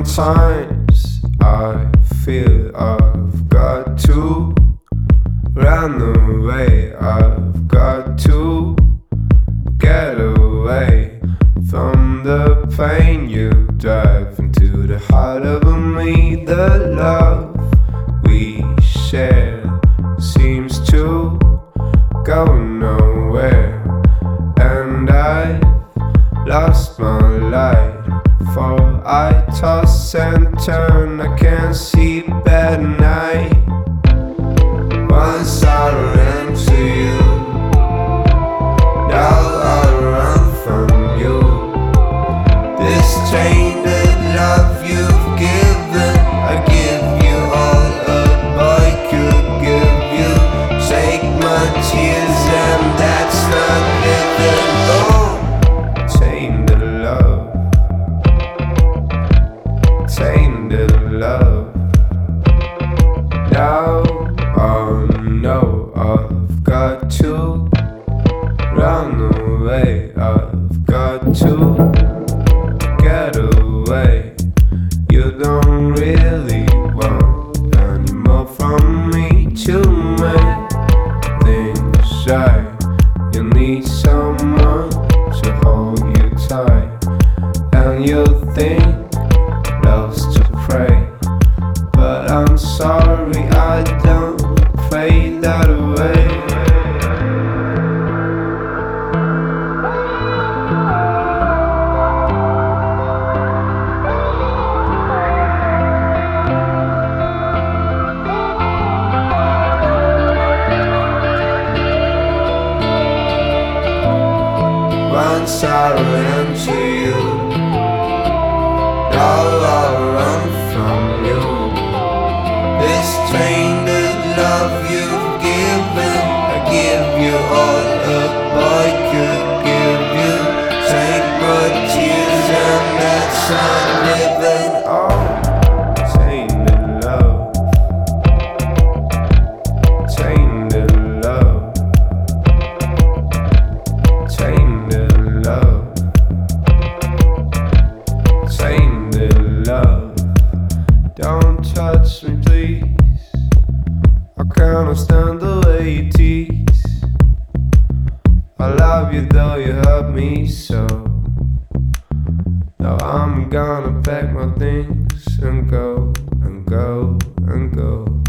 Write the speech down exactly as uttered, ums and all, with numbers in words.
Sometimes I feel I've got to run away. I've got to get away from the pain. You dive into the heart of me. The love we share seems to go nowhere, and I lost my light. For I toss and turn, I can't sleep at night. Once I ran to you, now I run from you. This tainted love you've given, I give you all a boy could give you. Take my tears and that's not living. Oh, tainted love, tainted love. Now I know I've got to run away. I've got to get away. You don't really want any more from me to make things right. You need someone to hold you tight, and you think loves to pray, but I'm sorry I don't pray that way. Once I ran to you, now I run from you. This tainted love you've given, I give you all a boy could give you. Take my tears and that's not living. Oh, tainted love, tainted love, tainted love, tainted love. Don't touch me, please. I cannot stand the way you tease. I love you though you hurt me so. Now I'm gonna pack my things and go, and go, and go.